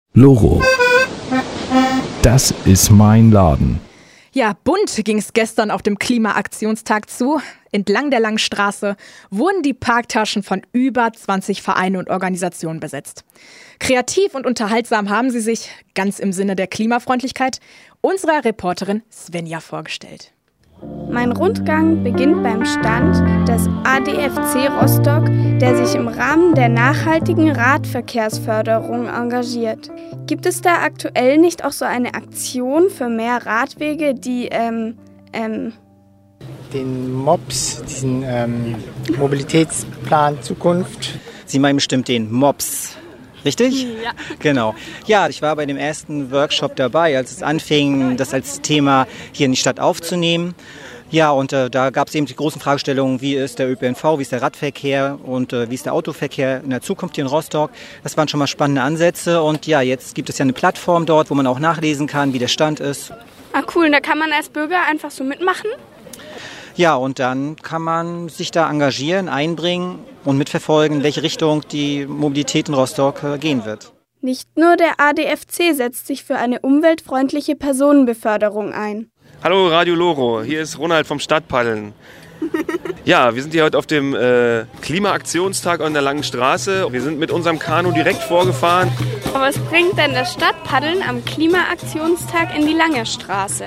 Loro. Das ist mein Laden. Ja, bunt ging es gestern auf dem Klimaaktionstag zu. Entlang der Langen Straße wurden die Parktaschen von über 20 Vereinen und Organisationen besetzt. Kreativ und unterhaltsam haben sie sich, ganz im Sinne der Klimafreundlichkeit, unserer Reporterin Svenja vorgestellt. Mein Rundgang beginnt beim Stand des ADFC Rostock, der sich im Rahmen der nachhaltigen Radverkehrsförderung engagiert. Gibt es da aktuell nicht auch so eine Aktion für mehr Radwege, die den MOPS, diesen Mobilitätsplan Zukunft? Sie meinen bestimmt den MOPS. Richtig? Ja. Genau. Ja, ich war bei dem ersten Workshop dabei, als es anfing, das als Thema hier in die Stadt aufzunehmen. Ja, und da gab es eben die großen Fragestellungen, wie ist der ÖPNV, wie ist der Radverkehr und wie ist der Autoverkehr in der Zukunft hier in Rostock. Das waren schon mal spannende Ansätze und ja, jetzt gibt es ja eine Plattform dort, wo man auch nachlesen kann, wie der Stand ist. Ah cool, und da kann man als Bürger einfach so mitmachen? Ja, und dann kann man sich da engagieren, einbringen und mitverfolgen, in welche Richtung die Mobilität in Rostock gehen wird. Nicht nur der ADFC setzt sich für eine umweltfreundliche Personenbeförderung ein. Hallo Radio Loro, hier ist Ronald vom Stadtpaddeln. Ja, wir sind hier heute auf dem Klimaaktionstag an der Langen Straße. Wir sind mit unserem Kanu direkt vorgefahren. Aber was bringt denn das Stadtpaddeln am Klimaaktionstag in die Lange Straße?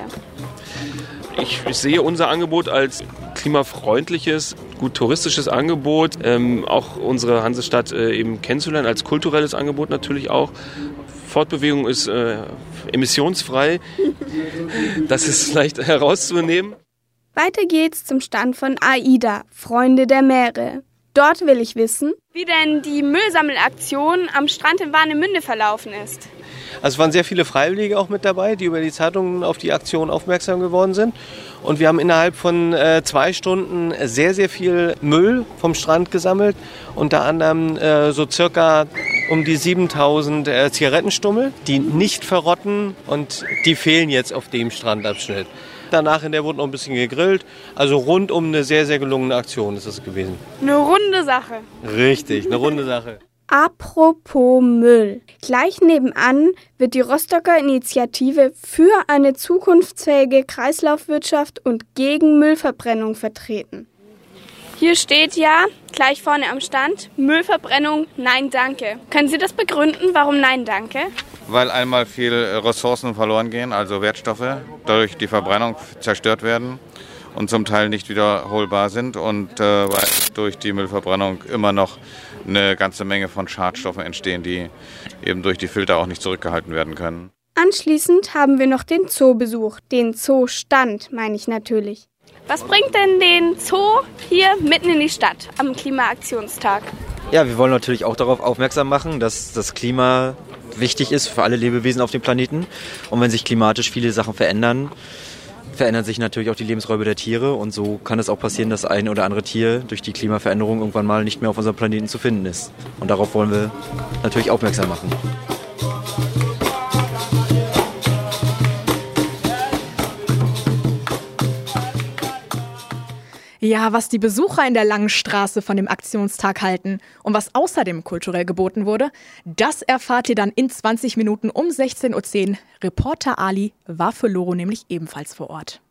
Ich sehe unser Angebot als klimafreundliches, gut touristisches Angebot. Auch unsere Hansestadt eben kennenzulernen, als kulturelles Angebot natürlich auch. Fortbewegung ist emissionsfrei. Das ist leicht herauszunehmen. Weiter geht's zum Stand von AIDA, Freunde der Meere. Dort will ich wissen, wie denn die Müllsammelaktion am Strand in Warnemünde verlaufen ist. Also es waren sehr viele Freiwillige auch mit dabei, die über die Zeitungen auf die Aktion aufmerksam geworden sind. Und wir haben innerhalb von 2 Stunden sehr, sehr viel Müll vom Strand gesammelt. Unter anderem so circa um die 7000 Zigarettenstummel, die nicht verrotten und die fehlen jetzt auf dem Strandabschnitt. Danach in der wurde noch ein bisschen gegrillt. Also rundum eine sehr, sehr gelungene Aktion ist das gewesen. Eine runde Sache. Richtig, eine runde Sache. Apropos Müll. Gleich nebenan wird die Rostocker Initiative für eine zukunftsfähige Kreislaufwirtschaft und gegen Müllverbrennung vertreten. Hier steht ja, gleich vorne am Stand, Müllverbrennung, nein danke. Können Sie das begründen, warum nein danke? Weil einmal viel Ressourcen verloren gehen, also Wertstoffe, durch die Verbrennung zerstört werden und zum Teil nicht wiederholbar sind und weil durch die Müllverbrennung immer noch eine ganze Menge von Schadstoffen entstehen, die eben durch die Filter auch nicht zurückgehalten werden können. Anschließend haben wir noch den Zoo besucht. Den Zoostand, meine ich natürlich. Was bringt denn den Zoo hier mitten in die Stadt am Klimaaktionstag? Ja, wir wollen natürlich auch darauf aufmerksam machen, dass das Klima wichtig ist für alle Lebewesen auf dem Planeten. Und wenn sich klimatisch viele Sachen verändern, verändern sich natürlich auch die Lebensräume der Tiere. Und so kann es auch passieren, dass ein oder andere Tier durch die Klimaveränderung irgendwann mal nicht mehr auf unserem Planeten zu finden ist. Und darauf wollen wir natürlich aufmerksam machen. Ja, was die Besucher in der Langen Straße von dem Aktionstag halten und was außerdem kulturell geboten wurde, das erfahrt ihr dann in 20 Minuten um 16:10 Uhr. Reporter Ali war für Loro nämlich ebenfalls vor Ort.